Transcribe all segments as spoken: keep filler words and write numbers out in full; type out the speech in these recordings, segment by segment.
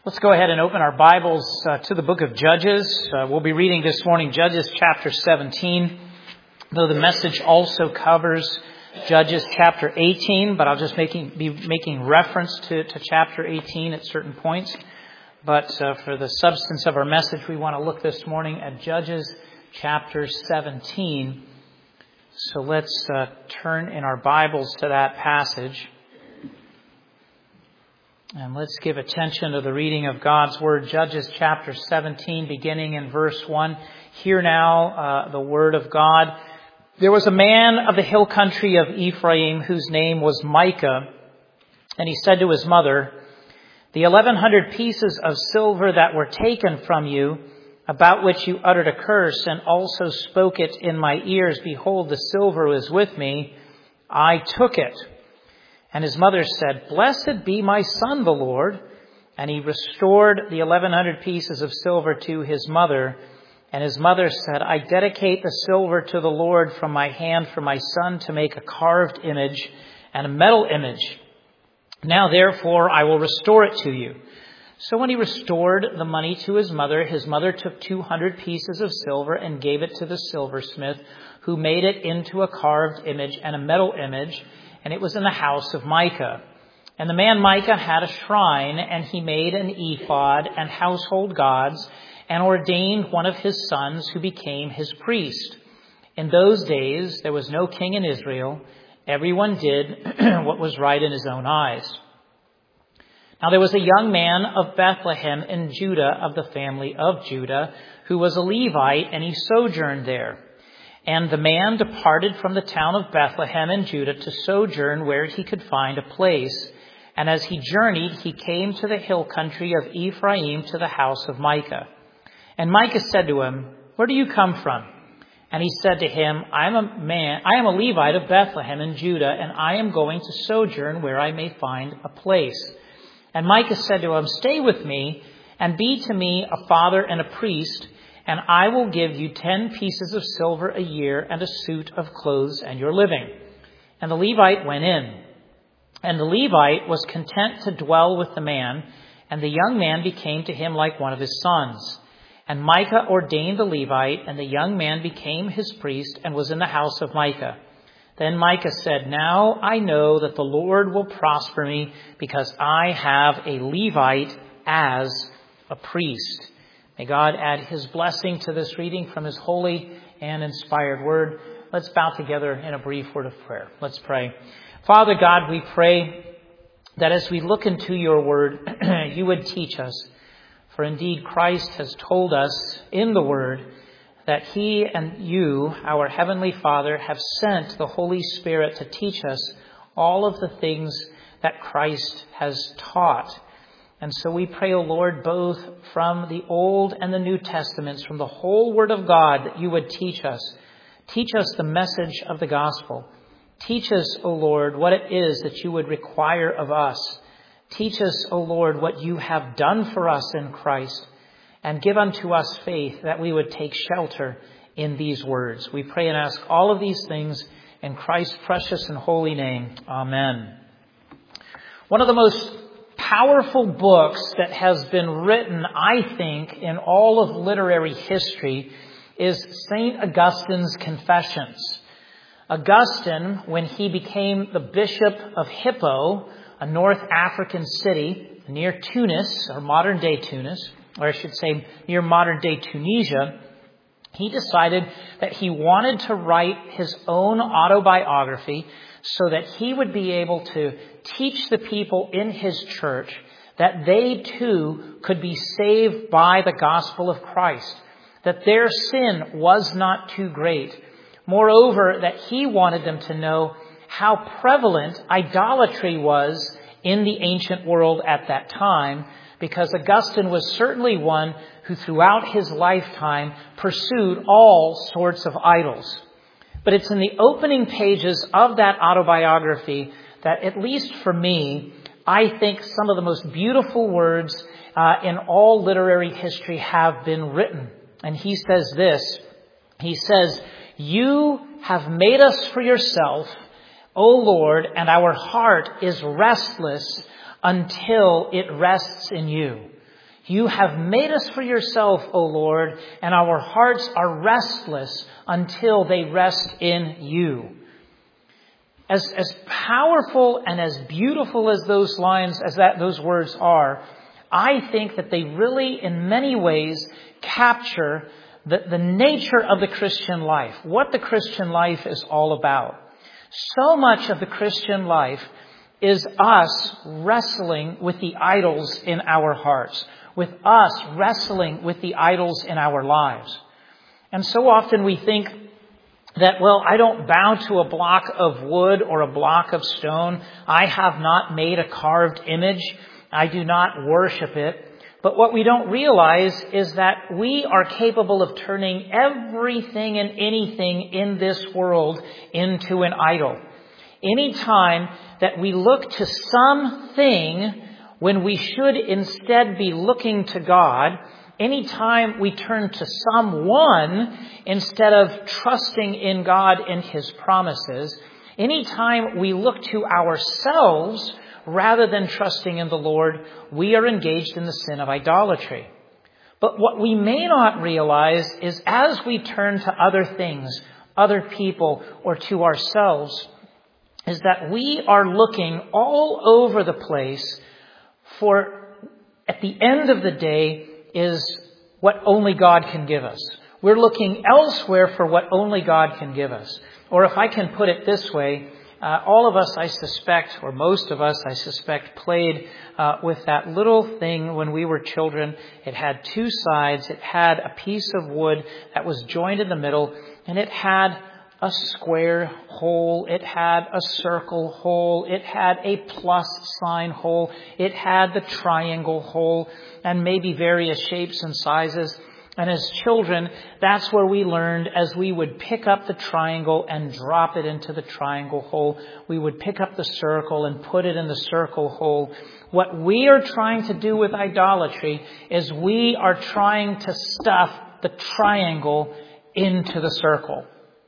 Let's go ahead and open our Bibles uh, to the book of Judges. Uh, we'll be reading this morning Judges chapter seventeen, though the message also covers Judges chapter eighteen, but I'll just making, be making reference to, to chapter eighteen at certain points. But uh, for the substance of our message, we want to look this morning at Judges chapter seventeen. So let's uh, turn in our Bibles to that passage. And let's give attention to the reading of God's Word, Judges chapter seventeen, beginning in verse one. Hear now uh, the Word of God. There was a man of the hill country of Ephraim whose name was Micah, and he said to his mother, "The eleven hundred pieces of silver that were taken from you, about which you uttered a curse, and also spoke it in my ears, behold, the silver is with me, I took it." And his mother said, "Blessed be my son, the Lord." And he restored the eleven hundred pieces of silver to his mother. And his mother said, "I dedicate the silver to the Lord from my hand for my son to make a carved image and a metal image. Now therefore I will restore it to you." So when he restored the money to his mother, his mother took two hundred pieces of silver and gave it to the silversmith, who made it into a carved image and a metal image. And it was in the house of Micah. And the man Micah had a shrine, and he made an ephod and household gods, and ordained one of his sons who became his priest. In those days there was no king in Israel. Everyone did what was right in his own eyes. Now there was a young man of Bethlehem in Judah, of the family of Judah, who was a Levite, and he sojourned there. And the man departed from the town of Bethlehem in Judah to sojourn where he could find a place. And as he journeyed, he came to the hill country of Ephraim, to the house of Micah. And Micah said to him, "Where do you come from?" And he said to him, I am a man, I am a Levite of Bethlehem in Judah, and I am going to sojourn where I may find a place." And Micah said to him, "Stay with me, and be to me a father and a priest, and I will give you ten pieces of silver a year and a suit of clothes and your living." And the Levite went in. And the Levite was content to dwell with the man, and the young man became to him like one of his sons. And Micah ordained the Levite, and the young man became his priest and was in the house of Micah. Then Micah said, "Now I know that the Lord will prosper me, because I have a Levite as a priest." May God add his blessing to this reading from his holy and inspired word. Let's bow together in a brief word of prayer. Let's pray. Father God, we pray that as we look into your word, you would teach us. For indeed, Christ has told us in the word that he and you, our heavenly Father, have sent the Holy Spirit to teach us all of the things that Christ has taught. And so we pray, O Lord, both from the Old and the New Testaments, from the whole Word of God, that you would teach us. Teach us the message of the gospel. Teach us, O Lord, what it is that you would require of us. Teach us, O Lord, what you have done for us in Christ. And give unto us faith that we would take shelter in these words. We pray and ask all of these things in Christ's precious and holy name. Amen. One of the most powerful books that has been written, I think, in all of literary history is Saint Augustine's Confessions. Augustine, when he became the Bishop of Hippo, a North African city near Tunis, or modern-day Tunis, or I should say near modern-day Tunisia, he decided that he wanted to write his own autobiography so that he would be able to teach the people in his church that they too could be saved by the gospel of Christ, that their sin was not too great. Moreover, that he wanted them to know how prevalent idolatry was in the ancient world at that time, because Augustine was certainly one who throughout his lifetime pursued all sorts of idols. But it's in the opening pages of that autobiography that, at least for me, I think some of the most beautiful words uh, in all literary history have been written. And he says this, he says, "You have made us for yourself, O Lord, and our heart is restless until it rests in you. You have made us for yourself, O Lord, and our hearts are restless until they rest in you. As, as powerful and as beautiful as those lines, as that, those words are, I think that they really, in many ways, capture the, the nature of the Christian life, what the Christian life is all about. So much of the Christian life is us wrestling with the idols in our hearts, with us wrestling with the idols in our lives. And so often we think that, well, I don't bow to a block of wood or a block of stone. I have not made a carved image. I do not worship it. But what we don't realize is that we are capable of turning everything and anything in this world into an idol. Any time that we look to something when we should instead be looking to God, any time we turn to someone instead of trusting in God and His promises, any time we look to ourselves rather than trusting in the Lord, we are engaged in the sin of idolatry. But what we may not realize is as we turn to other things, other people, or to ourselves, is that we are looking all over the place for, at the end of the day, is what only God can give us. We're looking elsewhere for what only God can give us. Or if I can put it this way, uh, all of us, I suspect, or most of us, I suspect, played uh, with that little thing when we were children. It had two sides. It had a piece of wood that was joined in the middle, and it had a square hole, it had a circle hole, it had a plus sign hole, it had the triangle hole, and maybe various shapes and sizes. And as children, that's where we learned, as we would pick up the triangle and drop it into the triangle hole. We would pick up the circle and put it in the circle hole. What we are trying to do with idolatry is we are trying to stuff the triangle into the circle.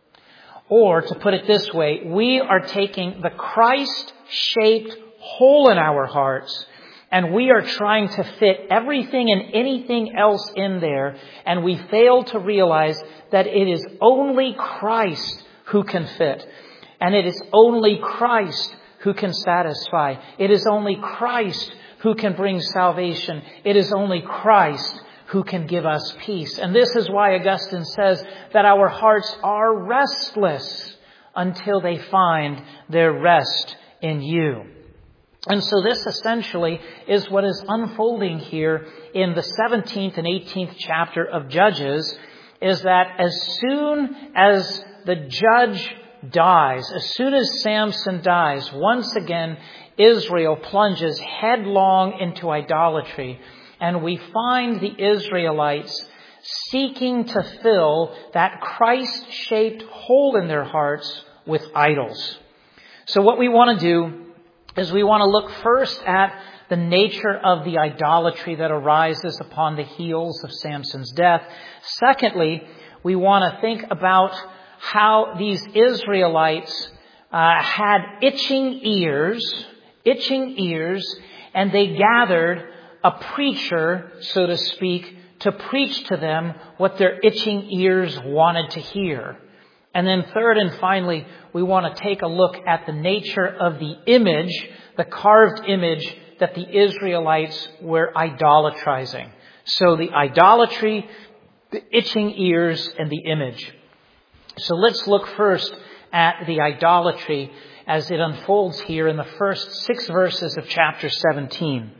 Or, to put it this way, we are taking the Christ-shaped hole in our hearts, and we are trying to fit everything and anything else in there, and we fail to realize that it is only Christ who can fit. And it is only Christ who can satisfy. It is only Christ who can bring salvation. It is only Christ who can give us peace. And this is why Augustine says that our hearts are restless until they find their rest in you. And so this essentially is what is unfolding here in the seventeenth and eighteenth chapter of Judges, is that as soon as the judge dies, as soon as Samson dies, once again Israel plunges headlong into idolatry. And we find the Israelites seeking to fill that Christ-shaped hole in their hearts with idols. So what we want to do is we want to look first at the nature of the idolatry that arises upon the heels of Samson's death. Secondly, we want to think about how these Israelites uh, had itching ears, itching ears, and they gathered a preacher, so to speak, to preach to them what their itching ears wanted to hear. And then third and finally, we want to take a look at the nature of the image, the carved image that the Israelites were idolatrizing. So the idolatry, the itching ears, and the image. So let's look first at the idolatry as it unfolds here in the first six verses of chapter seventeen.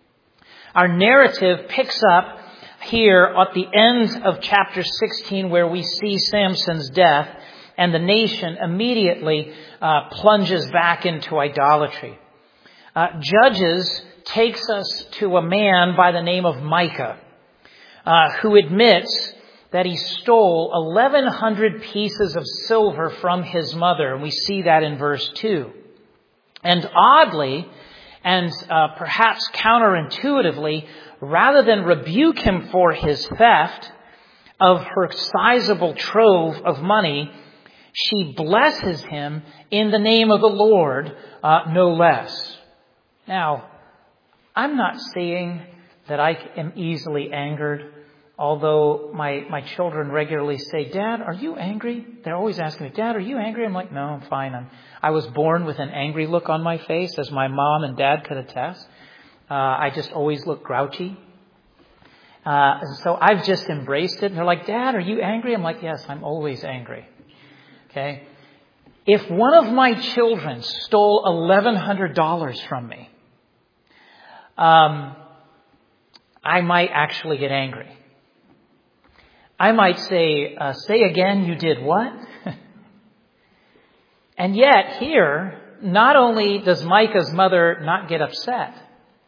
Our narrative picks up here at the end of chapter sixteen, where we see Samson's death, and the nation immediately uh, plunges back into idolatry. Uh, Judges takes us to a man by the name of Micah, uh, who admits that he stole eleven hundred pieces of silver from his mother, and we see that in verse two. And oddly, and uh, perhaps counterintuitively, rather than rebuke him for his theft of her sizable trove of money, she blesses him in the name of the Lord, uh, no less. Now, I'm not saying that I am easily angered. Although my, my children regularly say, Dad, are you angry? They're always asking me, Dad, are you angry? I'm like, no, I'm fine. I'm, I was born with an angry look on my face, as my mom and dad could attest. Uh, I just always look grouchy. Uh, so I've just embraced it. And they're like, Dad, are you angry? I'm like, yes, I'm always angry. Okay. If one of my children stole eleven hundred dollars from me, um, I might actually get angry. I might say, uh, say again, you did what? And yet here, not only does Micah's mother not get upset,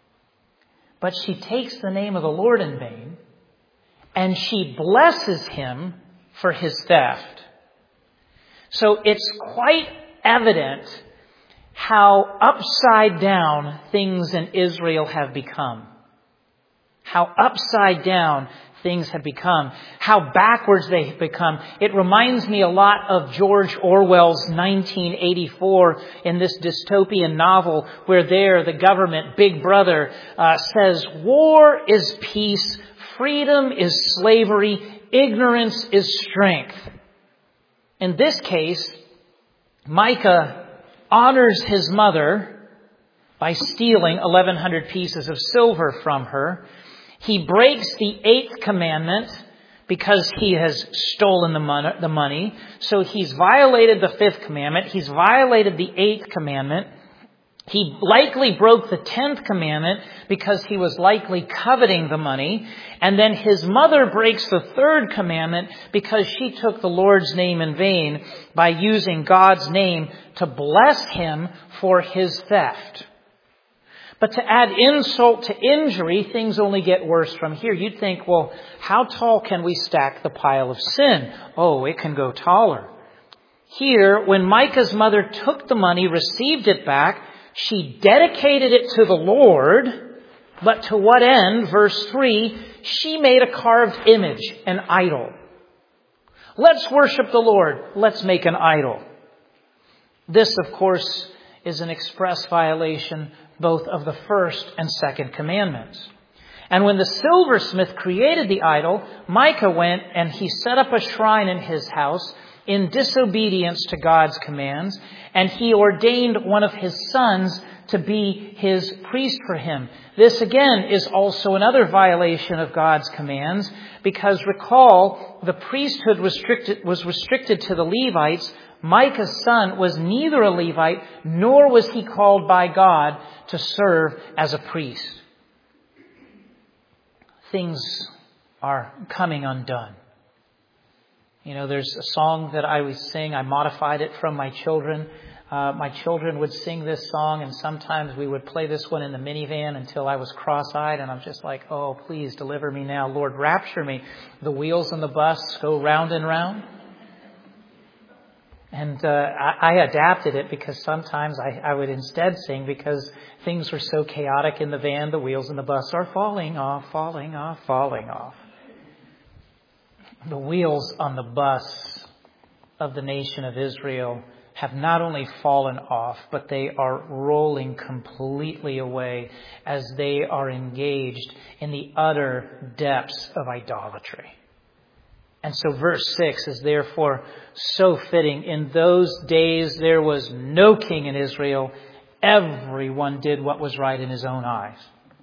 but she takes the name of the Lord in vain, and she blesses him for his theft. So it's quite evident how upside down things in Israel have become. How upside down things have become. How backwards they have become. It reminds me a lot of George Orwell's nineteen eighty-four in this dystopian novel where there the government, Big Brother, uh, says war is peace, freedom is slavery, ignorance is strength. In this case, Micah honors his mother by stealing eleven hundred pieces of silver from her. He breaks the eighth commandment because he has stolen the money. So he's violated the fifth commandment. He's violated the eighth commandment. He likely broke the tenth commandment because he was likely coveting the money. And then his mother breaks the third commandment because she took the Lord's name in vain by using God's name to bless him for his theft. But to add insult to injury, things only get worse from here. You'd think, well, how tall can we stack the pile of sin? Oh, it can go taller. Here, when Micah's mother took the money, received it back, she dedicated it to the Lord. But to what end? Verse three, she made a carved image, an idol. Let's worship the Lord. Let's make an idol. This, of course, is an express violation both of the first and second commandments. And when the silversmith created the idol, Micah went and he set up a shrine in his house in disobedience to God's commands, and he ordained one of his sons to be his priest for him. This again is also another violation of God's commands, because recall, the priesthood restricted, was restricted to the Levites. Micah's son was neither a Levite, nor was he called by God to serve as a priest. Things are coming undone. You know, there's a song that I would sing. I modified it from my children. Uh, my children would sing this song, and sometimes we would play this one in the minivan until I was cross-eyed, and I'm just like, oh, please deliver me now. Lord, rapture me. The wheels on the bus go round and round. And uh, I, I adapted it because sometimes I, I would instead sing, because things were so chaotic in the van, the wheels in the bus are falling off, falling off, falling off. The wheels on the bus of the nation of Israel have not only fallen off, but they are rolling completely away as they are engaged in the utter depths of idolatry. And so verse six is therefore so fitting. In those days there was no king in Israel. Everyone did what was right in his own eyes.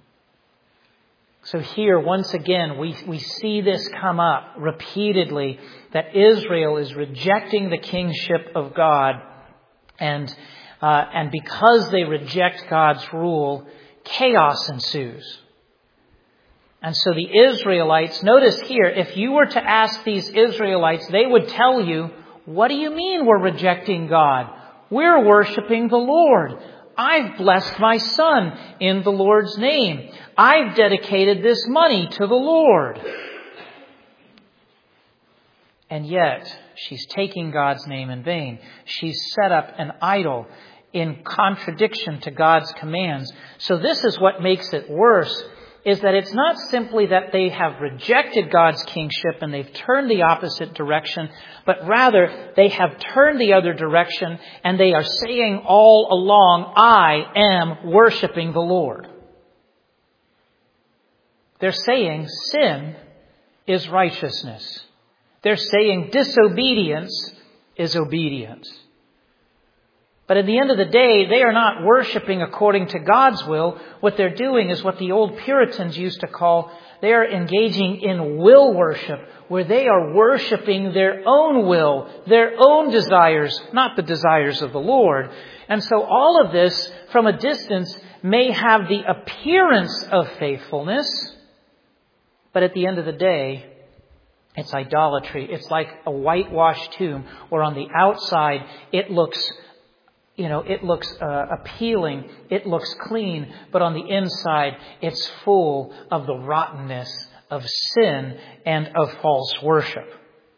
So here, once again, we, we see this come up repeatedly, that Israel is rejecting the kingship of God. And, uh, and because they reject God's rule, chaos ensues. And so the Israelites, notice here, if you were to ask these Israelites, they would tell you, what do you mean we're rejecting God? We're worshiping the Lord. I've blessed my son in the Lord's name. I've dedicated this money to the Lord. And yet, she's taking God's name in vain. She's set up an idol in contradiction to God's commands. So this is what makes it worse, is that it's not simply that they have rejected God's kingship and they've turned the opposite direction, but rather they have turned the other direction and they are saying all along, I am worshiping the Lord. They're saying sin is righteousness. They're saying disobedience is obedience. But at the end of the day, they are not worshiping according to God's will. What they're doing is what the old Puritans used to call, they are engaging in will worship, where they are worshiping their own will, their own desires, not the desires of the Lord. And so all of this, from a distance, may have the appearance of faithfulness, but at the end of the day, it's idolatry. It's like a whitewashed tomb, where on the outside it looks You know, it looks uh, appealing, it looks clean, but on the inside, it's full of the rottenness of sin and of false worship.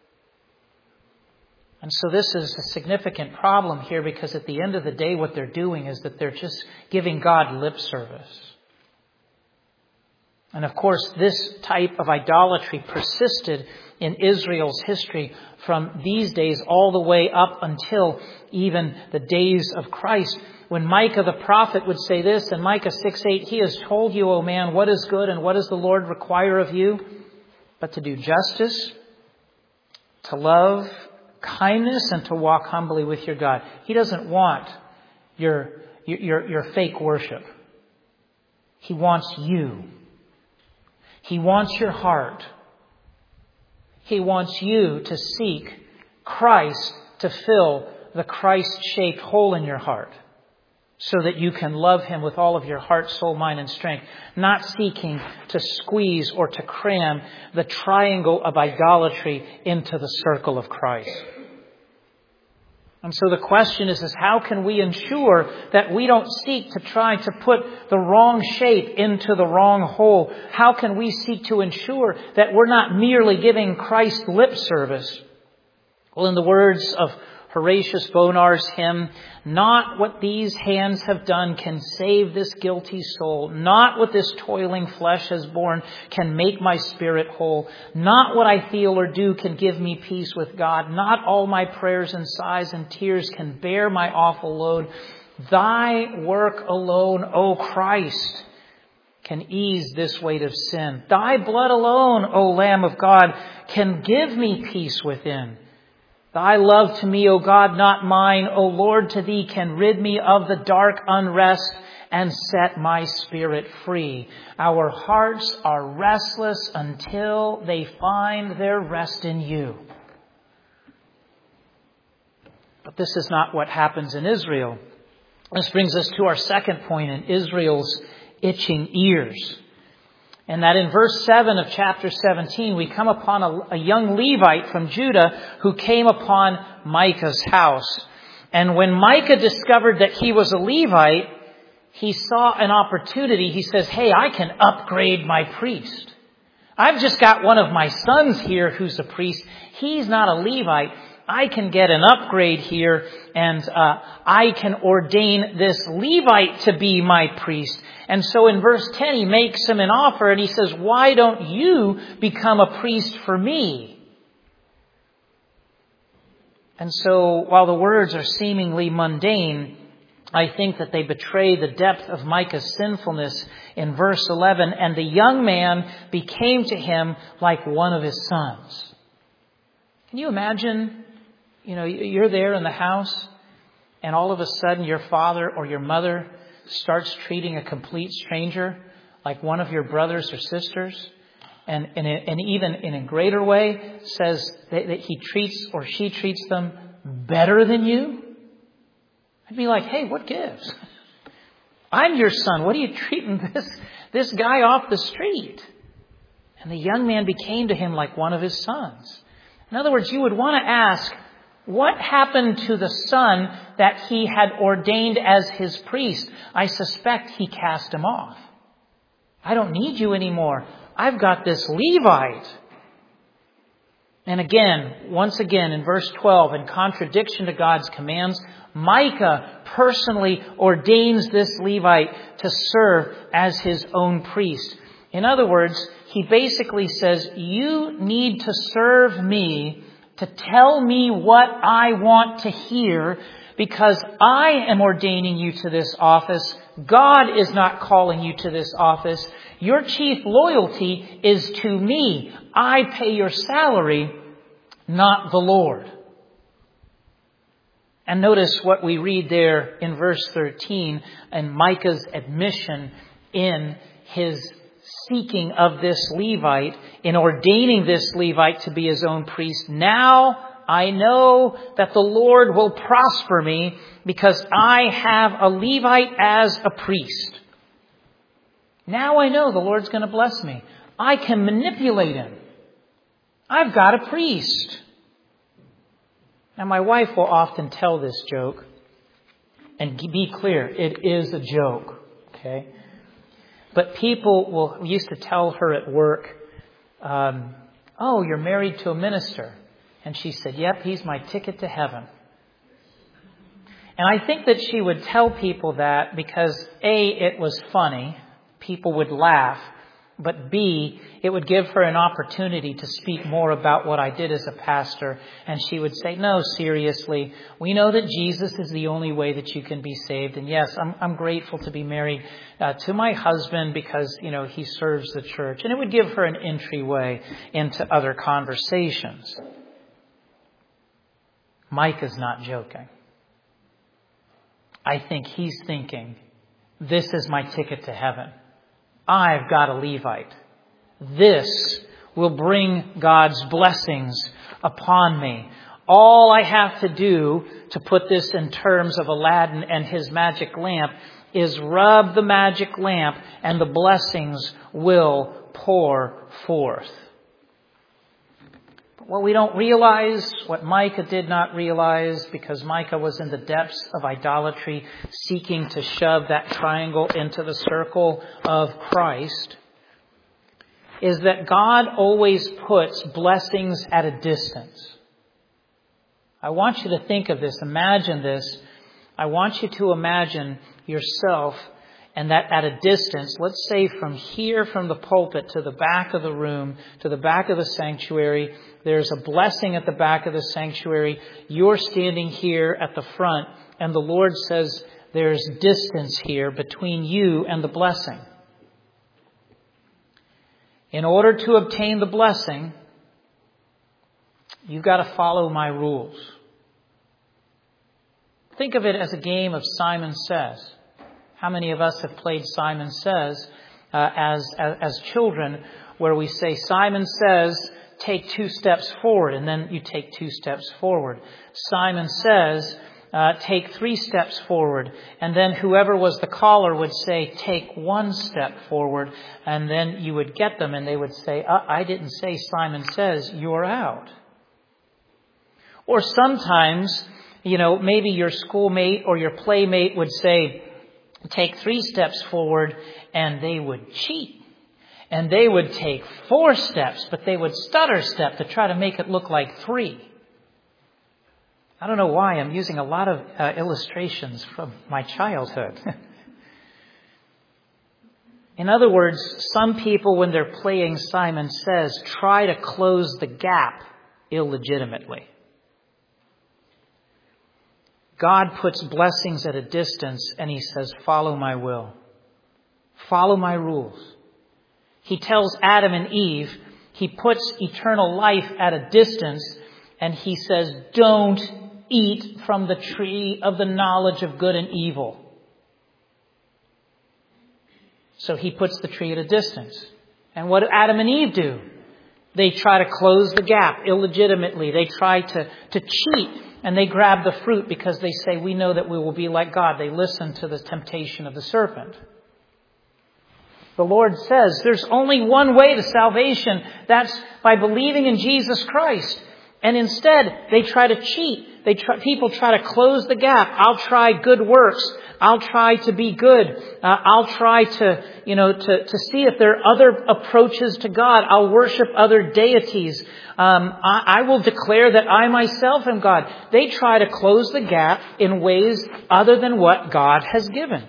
And so this is a significant problem here, because at the end of the day, what they're doing is that they're just giving God lip service. And of course, this type of idolatry persisted in Israel's history from these days all the way up until even the days of Christ. When Micah the prophet would say this in Micah six eight, "He has told you, O man, what is good and what does the Lord require of you? But to do justice, to love kindness, and to walk humbly with your God." He doesn't want your, your, your fake worship. He wants you. He wants your heart. He wants you to seek Christ to fill the Christ-shaped hole in your heart, so that you can love Him with all of your heart, soul, mind, and strength, not seeking to squeeze or to cram the triangle of idolatry into the circle of Christ. And so the question is, is how can we ensure that we don't seek to try to put the wrong shape into the wrong hole? How can we seek to ensure that we're not merely giving Christ lip service? Well, in the words of Horatius Bonar's hymn, "Not what these hands have done can save this guilty soul. Not what this toiling flesh has borne can make my spirit whole. Not what I feel or do can give me peace with God. Not all my prayers and sighs and tears can bear my awful load. Thy work alone, O Christ, can ease this weight of sin. Thy blood alone, O Lamb of God, can give me peace within. Thy love to me, O God, not mine, O Lord, to Thee can rid me of the dark unrest and set my spirit free. Our hearts are restless until they find their rest in You." But this is not what happens in Israel. This brings us to our second point in Israel's itching ears. And that in verse seven of chapter seventeen, we come upon a, a young Levite from Judah who came upon Micah's house. And when Micah discovered that he was a Levite, he saw an opportunity. He says, "Hey, I can upgrade my priest. I've just got one of my sons here who's a priest. He's not a Levite. I can get an upgrade here, and uh, I can ordain this Levite to be my priest." And so in verse ten, he makes him an offer, and he says, "Why don't you become a priest for me?" And so while the words are seemingly mundane, I think that they betray the depth of Micah's sinfulness in verse eleven. "And the young man became to him like one of his sons." Can you imagine, you know, you're there in the house, and all of a sudden your father or your mother starts treating a complete stranger like one of your brothers or sisters, and, and, and even in a greater way says that, that he treats or she treats them better than you? I'd be like, "Hey, what gives? I'm your son. What are you treating this, this guy off the street?" And the young man became to him like one of his sons. In other words, you would want to ask, what happened to the son that he had ordained as his priest? I suspect he cast him off. "I don't need you anymore. I've got this Levite." And again, once again, in verse twelve, in contradiction to God's commands, Micah personally ordains this Levite to serve as his own priest. In other words, he basically says, "You need to serve me, to tell me what I want to hear, because I am ordaining you to this office God is not calling you to this office. Your chief loyalty is to me. I pay your salary, not the Lord. And notice what we read there in verse thirteen and Micah's admission in his seeking of this Levite, in ordaining this Levite to be his own priest. Now I know that the Lord will prosper me because I have a Levite as a priest. Now I know the Lord's going to bless me. I can manipulate him. I've got a priest. Now my wife will often tell this joke. And be clear, it is a joke. Okay? But people will used to tell her at work, um, oh, you're married to a minister. And she said, yep, he's my ticket to heaven. And I think that she would tell people that because A, it was funny. People would laugh. But B, it would give her an opportunity to speak more about what I did as a pastor. And she would say, no, seriously, we know that Jesus is the only way that you can be saved. And yes, I'm, I'm grateful to be married uh, to my husband because, you know, he serves the church. And it would give her an entryway into other conversations. Micah's not joking. I think he's thinking, this is my ticket to heaven. I've got a Levite. This will bring God's blessings upon me. All I have to do, to put this in terms of Aladdin and his magic lamp, is rub the magic lamp and the blessings will pour forth. But what we don't realize, what Micah did not realize, because Micah was in the depths of idolatry, seeking to shove that triangle into the circle of Christ, is that God always puts blessings at a distance. I want you to think of this, imagine this. I want you to imagine yourself and that at a distance, let's say from here, from the pulpit to the back of the room, to the back of the sanctuary, there's a blessing at the back of the sanctuary. You're standing here at the front, and the Lord says there's distance here between you and the blessing. In order to obtain the blessing, you've got to follow my rules. Think of it as a game of Simon Says. How many of us have played Simon Says uh, as, as as children, where we say, Simon says, take two steps forward, and then you take two steps forward. Simon says, uh, take three steps forward, and then whoever was the caller would say, take one step forward, and then you would get them, and they would say, uh, I didn't say Simon says, you're out. Or sometimes, you know, maybe your schoolmate or your playmate would say, take three steps forward, and they would cheat. And they would take four steps, but they would stutter step to try to make it look like three. I don't know why I'm using a lot of uh, illustrations from my childhood. In other words, some people, when they're playing Simon Says, try to close the gap illegitimately. God puts blessings at a distance, and he says, follow my will. Follow my rules. He tells Adam and Eve, he puts eternal life at a distance, and he says, don't eat from the tree of the knowledge of good and evil. So he puts the tree at a distance. And what do Adam and Eve do? They try to close the gap illegitimately. They try to, to cheat. And they grab the fruit because they say, we know that we will be like God. They listen to the temptation of the serpent. The Lord says there's only one way to salvation. That's by believing in Jesus Christ. And instead, they try to cheat. They try, people try to close the gap. I'll try good works. I'll try to be good. Uh, I'll try to, you know, to, to see if there are other approaches to God. I'll worship other deities. Um, I, I will declare that I myself am God. They try to close the gap in ways other than what God has given.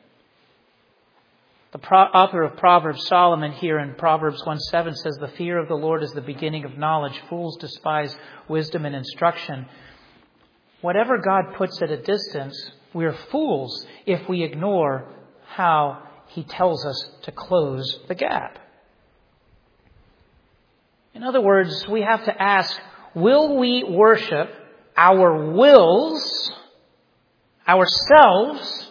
The pro- author of Proverbs, Solomon, here in Proverbs one seven says, the fear of the Lord is the beginning of knowledge. Fools despise wisdom and instruction. Whatever God puts at a distance, we're fools if we ignore how he tells us to close the gap. In other words, we have to ask, will we worship our wills, ourselves,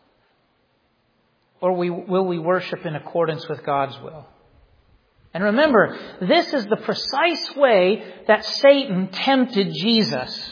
or we, will we worship in accordance with God's will? And remember, this is the precise way that Satan tempted Jesus.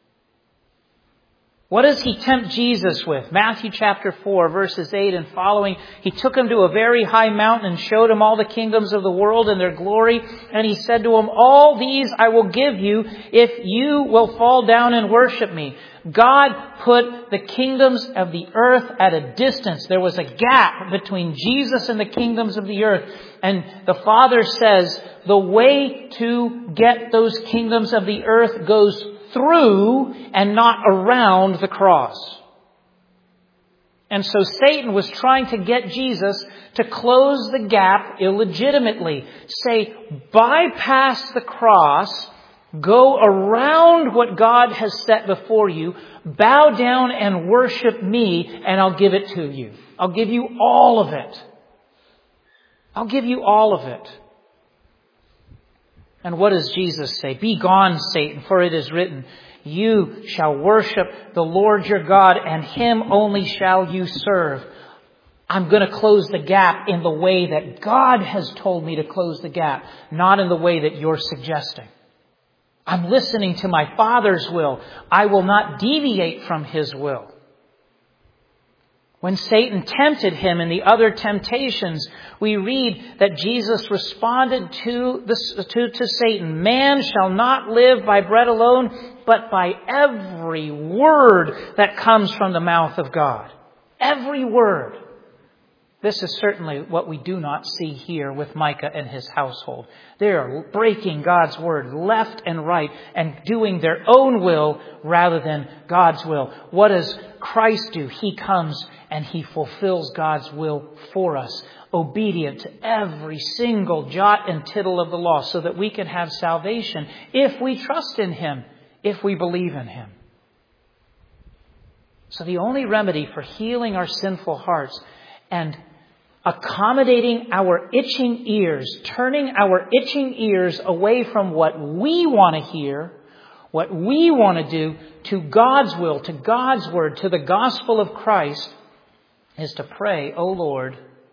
What does he tempt Jesus with? Matthew chapter four, verses eight and following. He took him to a very high mountain and showed him all the kingdoms of the world and their glory. And he said to him, all these I will give you if you will fall down and worship me. God put the kingdoms of the earth at a distance. There was a gap between Jesus and the kingdoms of the earth. And the Father says the way to get those kingdoms of the earth goes through and not around the cross. And so Satan was trying to get Jesus to close the gap illegitimately. Say, bypass the cross, go around what God has set before you, bow down and worship me, and I'll give it to you. I'll give you all of it. I'll give you all of it. And what does Jesus say? Be gone, Satan, for it is written, you shall worship the Lord your God, and him only shall you serve. I'm going to close the gap in the way that God has told me to close the gap, not in the way that you're suggesting. I'm listening to my Father's will. I will not deviate from his will. When Satan tempted him in the other temptations, we read that Jesus responded to, the, to, to Satan, man shall not live by bread alone, but by every word that comes from the mouth of God. Every word. This is certainly what we do not see here with Micah and his household. They are breaking God's word left and right and doing their own will rather than God's will. What does Christ do? He comes and he fulfills God's will for us, obedient to every single jot and tittle of the law, so that we can have salvation if we trust in him, if we believe in him. So the only remedy for healing our sinful hearts and accommodating our itching ears, turning our itching ears away from what we want to hear, what we want to do, to God's will, to God's word, to the gospel of Christ, is to pray, O Lord,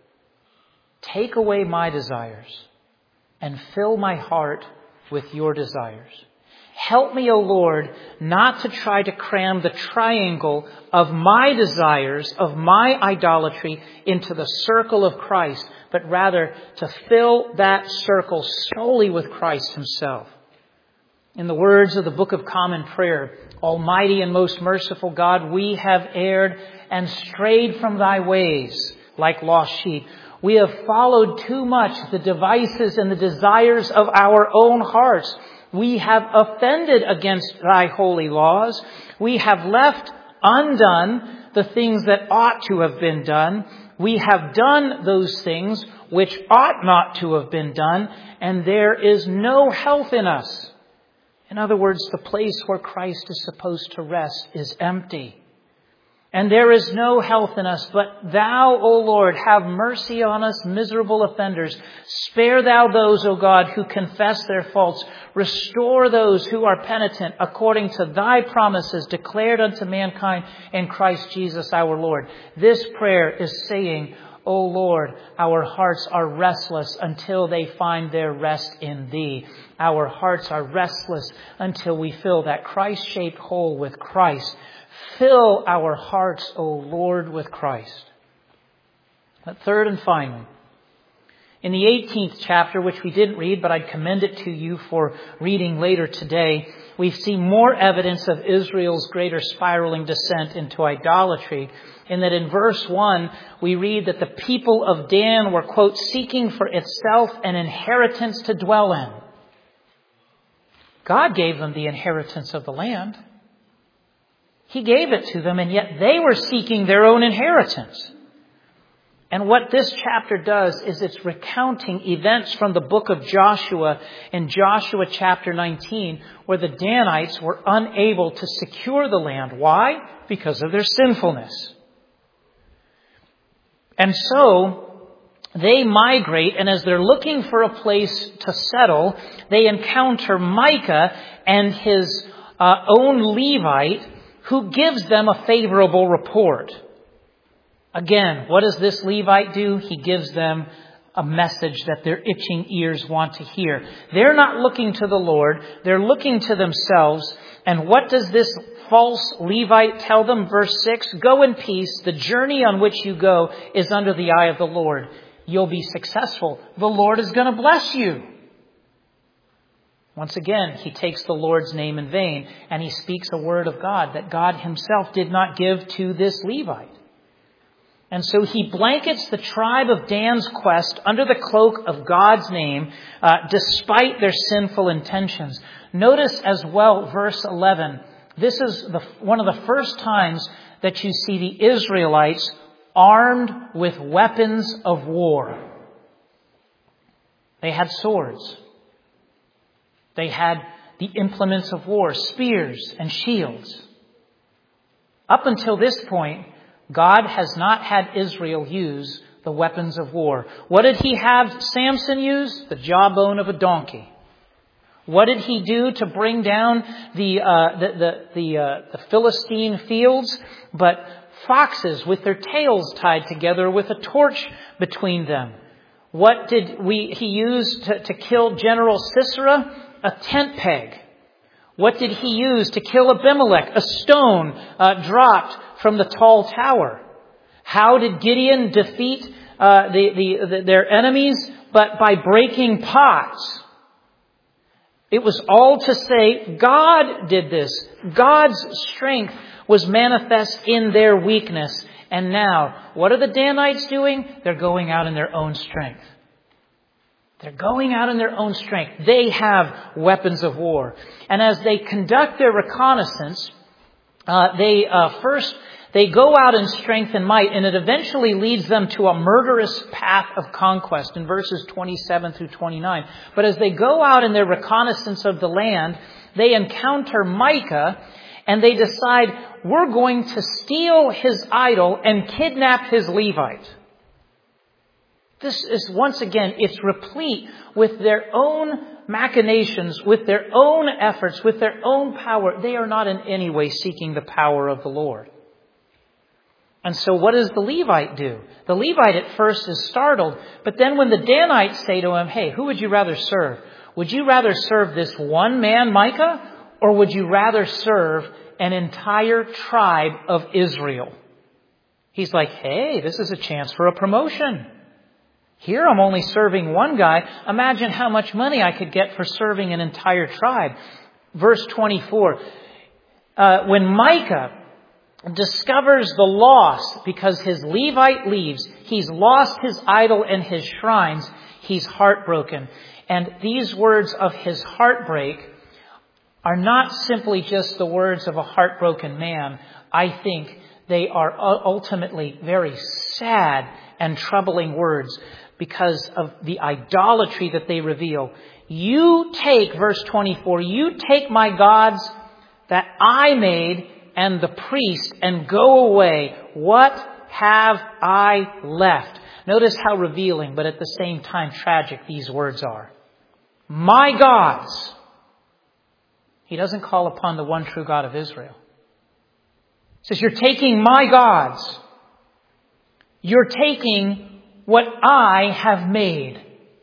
take away my desires and fill my heart with your desires. Help me, O Lord, not to try to cram the triangle of my desires, of my idolatry, into the circle of Christ, but rather to fill that circle solely with Christ himself. In the words of the Book of Common Prayer, Almighty and most merciful God, we have erred and strayed from thy ways like lost sheep. We have followed too much the devices and the desires of our own hearts. We have offended against thy holy laws. We have left undone the things that ought to have been done. We have done those things which ought not to have been done, and there is no health in us. In other words, the place where Christ is supposed to rest is empty. And there is no health in us, but thou, O Lord, have mercy on us, miserable offenders. Spare thou those, O God, who confess their faults. Restore those who are penitent according to thy promises declared unto mankind in Christ Jesus our Lord. This prayer is saying, O Lord, our hearts are restless until they find their rest in thee. Our hearts are restless until we fill that Christ-shaped hole with Christ. Fill our hearts, O Lord, with Christ. But third and finally, in the eighteenth chapter, which we didn't read, but I'd commend it to you for reading later today, we see more evidence of Israel's greater spiraling descent into idolatry, in that in verse one, we read that the people of Dan were, quote, seeking for itself an inheritance to dwell in. God gave them the inheritance of the land. He gave it to them, and yet they were seeking their own inheritance. And what this chapter does is it's recounting events from the book of Joshua in Joshua chapter nineteen, where the Danites were unable to secure the land. Why? Because of their sinfulness. And so they migrate, and as they're looking for a place to settle, they encounter Micah and his uh, own Levite, who gives them a favorable report. Again, what does this Levite do? He gives them a message that their itching ears want to hear. They're not looking to the Lord. They're looking to themselves. And what does this false Levite tell them? Verse six, go in peace. The journey on which you go is under the eye of the Lord. You'll be successful. The Lord is going to bless you. Once again, he takes the Lord's name in vain, and he speaks a word of God that God himself did not give to this Levite. And so he blankets the tribe of Dan's quest under the cloak of God's name, uh, despite their sinful intentions. Notice as well, verse eleven. This is the, one of the first times that you see the Israelites armed with weapons of war. They had swords. They had the implements of war, spears and shields. Up until this point, God has not had Israel use the weapons of war. What did he have Samson use? The jawbone of a donkey. What did he do to bring down the uh, the the the, uh, the Philistine fields? But foxes with their tails tied together with a torch between them. What did we he use to, to kill General Sisera? A tent peg. What did he use to kill Abimelech? A stone uh, dropped from the tall tower. How did Gideon defeat uh, the, the, the, their enemies? But by breaking pots. It was all to say God did this. God's strength was manifest in their weakness. And now, what are the Danites doing? They're going out in their own strength. They're going out in their own strength. They have weapons of war. And as they conduct their reconnaissance, uh, they uh, first, they go out in strength and might, and it eventually leads them to a murderous path of conquest in verses twenty-seven through twenty-nine. But as they go out in their reconnaissance of the land, they encounter Micah, and they decide, we're going to steal his idol and kidnap his Levite. This is, once again, it's replete with their own machinations, with their own efforts, with their own power. They are not in any way seeking the power of the Lord. And so what does the Levite do? The Levite at first is startled, but then when the Danites say to him, hey, who would you rather serve? Would you rather serve this one man, Micah, or would you rather serve an entire tribe of Israel? He's like, hey, this is a chance for a promotion. Here I'm only serving one guy. Imagine how much money I could get for serving an entire tribe. Verse twenty-four. Uh, when Micah discovers the loss because his Levite leaves, he's lost his idol and his shrines, he's heartbroken. And these words of his heartbreak are not simply just the words of a heartbroken man. I think they are ultimately very sad and troubling words, because of the idolatry that they reveal. You take, verse twenty-four, you take my gods that I made and the priest and go away. What have I left? Notice how revealing, but at the same time tragic these words are. My gods. He doesn't call upon the one true God of Israel. He says, you're taking my gods. You're taking what I have made.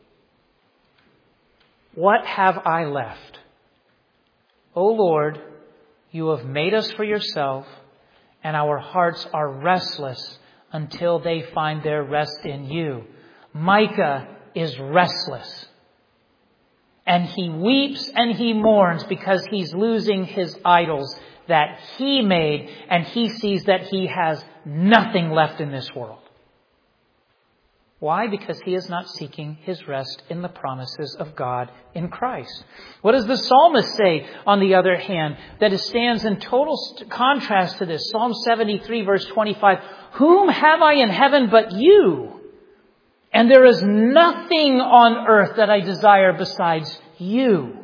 What have I left? O Lord, you have made us for yourself, and our hearts are restless until they find their rest in you. Micah is restless. And he weeps and he mourns because he's losing his idols that he made, and he sees that he has nothing left in this world. Why? Because he is not seeking his rest in the promises of God in Christ. What does the psalmist say, on the other hand, that it stands in total contrast to this? Psalm seventy-three, verse twenty-five. Whom have I in heaven but you? And there is nothing on earth that I desire besides you.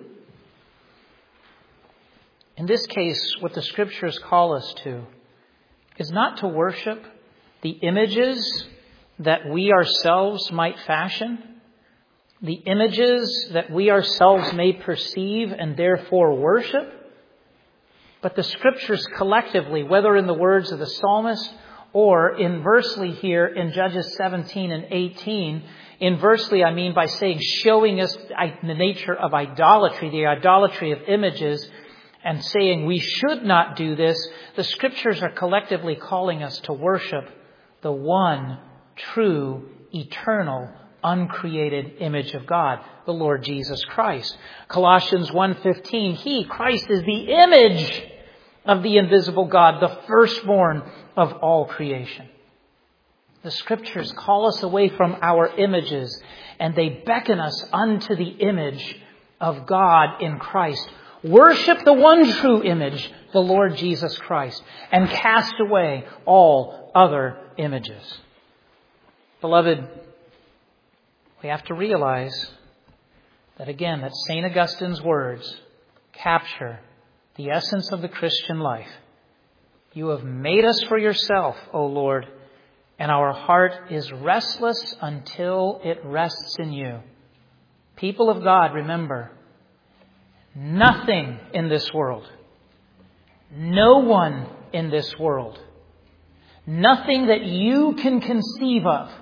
In this case, what the Scriptures call us to is not to worship the images, that we ourselves might fashion, the images that we ourselves may perceive and therefore worship. But the Scriptures collectively, whether in the words of the psalmist or inversely here in Judges seventeen and eighteen, inversely I mean by saying, showing us the nature of idolatry, the idolatry of images, and saying we should not do this, the Scriptures are collectively calling us to worship the one true, eternal, uncreated image of God, the Lord Jesus Christ. Colossians one fifteen, He, Christ, is the image of the invisible God, the firstborn of all creation. The Scriptures call us away from our images, and they beckon us unto the image of God in Christ. Worship the one true image, the Lord Jesus Christ, and cast away all other images. Beloved, we have to realize that again, that Saint Augustine's words capture the essence of the Christian life. You have made us for yourself, O Lord, and our heart is restless until it rests in you. People of God, remember, nothing in this world, no one in this world, nothing that you can conceive of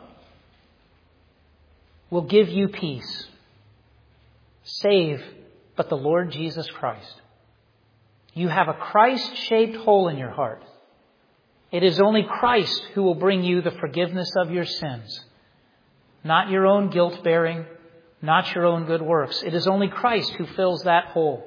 will give you peace, save but the Lord Jesus Christ. You have a Christ-shaped hole in your heart. It is only Christ who will bring you the forgiveness of your sins, not your own guilt-bearing, not your own good works. It is only Christ who fills that hole.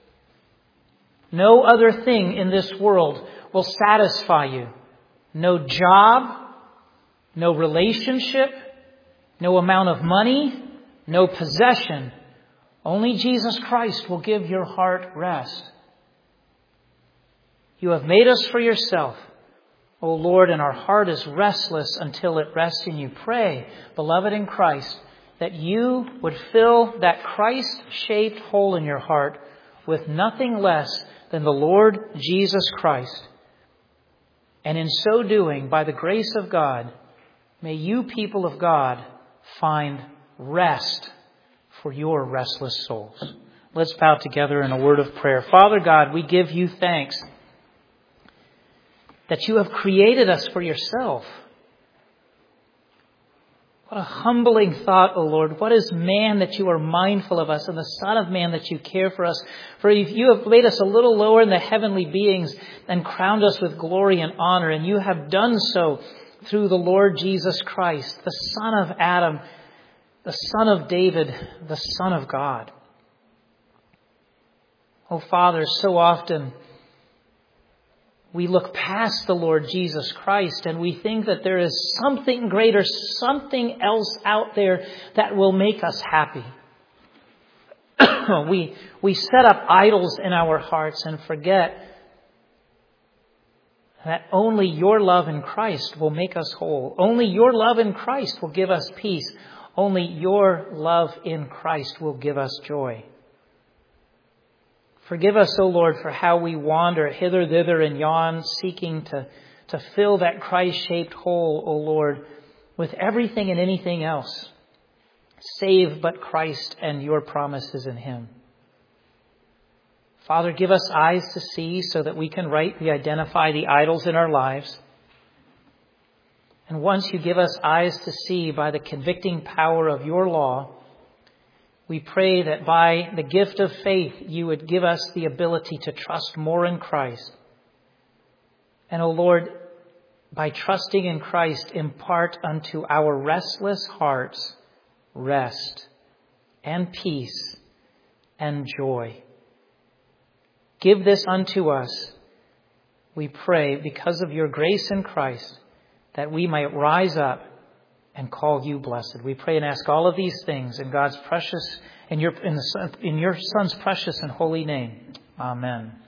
No other thing in this world will satisfy you. No job, no relationship, no amount of money, no possession. Only Jesus Christ will give your heart rest. You have made us for yourself, O Lord, and our heart is restless until it rests in you. Pray, beloved in Christ, that you would fill that Christ-shaped hole in your heart with nothing less than the Lord Jesus Christ. And in so doing, by the grace of God, may you, people of God, find rest for your restless souls. Let's bow together in a word of prayer. Father God, we give you thanks that you have created us for yourself. What a humbling thought, O Lord. What is man that you are mindful of us, and the Son of Man that you care for us? For you have made us a little lower in the heavenly beings and crowned us with glory and honor. And you have done so through the Lord Jesus Christ, the Son of Adam, the Son of David, the Son of God. Oh, Father, so often we look past the Lord Jesus Christ and we think that there is something greater, something else out there that will make us happy. we, we set up idols in our hearts and forget that only your love in Christ will make us whole. Only your love in Christ will give us peace. Only your love in Christ will give us joy. Forgive us, O Lord, for how we wander hither, thither, and yon, seeking to, to fill that Christ-shaped hole, O Lord, with everything and anything else, save but Christ and your promises in Him. Father, give us eyes to see so that we can rightly identify the idols in our lives. And once you give us eyes to see by the convicting power of your law, we pray that by the gift of faith, you would give us the ability to trust more in Christ. And, O Lord, by trusting in Christ, impart unto our restless hearts rest and peace and joy. Give this unto us, we pray, because of your grace in Christ, that we might rise up and call you blessed. We pray and ask all of these things in God's precious, in your, in, the, in your Son's precious and holy name. Amen.